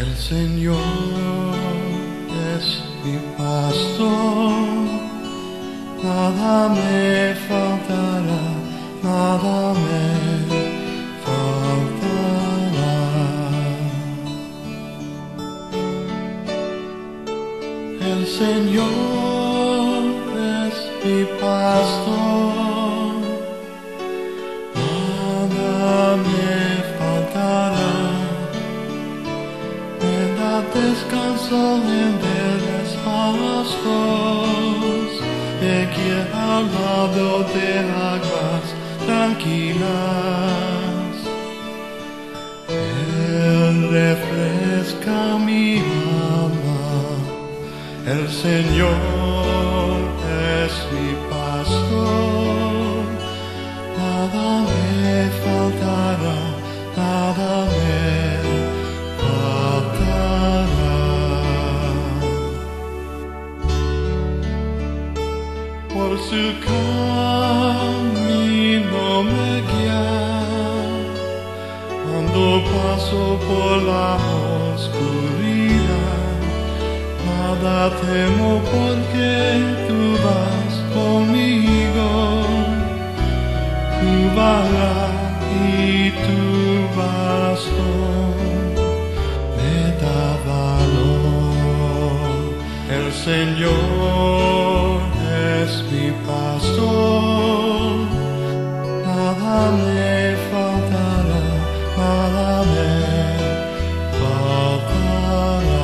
El Señor es mi pastor, nada me faltará, nada me faltará. El Señor es mi pastor, nada me faltará. Me da descanso en verdes pastos, me guía al lado de aguas tranquilas. Él refresca mi alma. El Señor es mi pastor, nada me faltará, nada me faltará. Por su camino me guía, cuando paso por la oscuridad. Nada temo porque tú vas conmigo, tu vara y tu bastón me da valor. El Señor es mi pastor, nada me faltará, nada me faltará.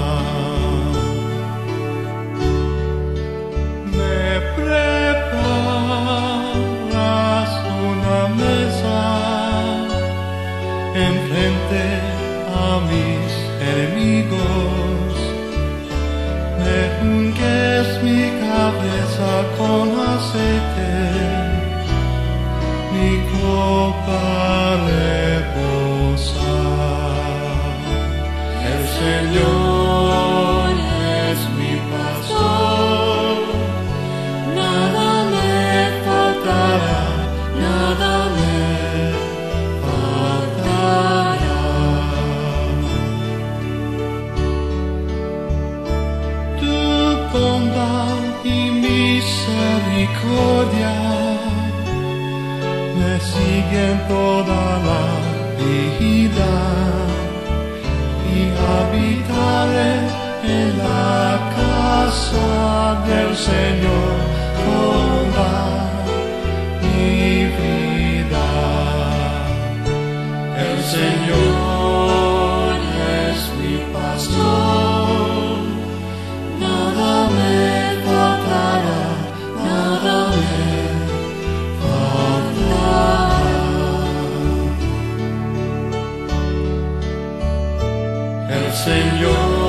Preparas una mesa enfrente a mis enemigos, me unges mi cabeza con aceite, mi copa rebosa. El Señor es mi pastor, nada me faltará, nada me faltará. Tu bondad y misericordia me siguen toda la vida, y habitaré en la casa del Señor toda mi vida. El Señor es mi pastor, nada me faltará, nada me faltará. El Señor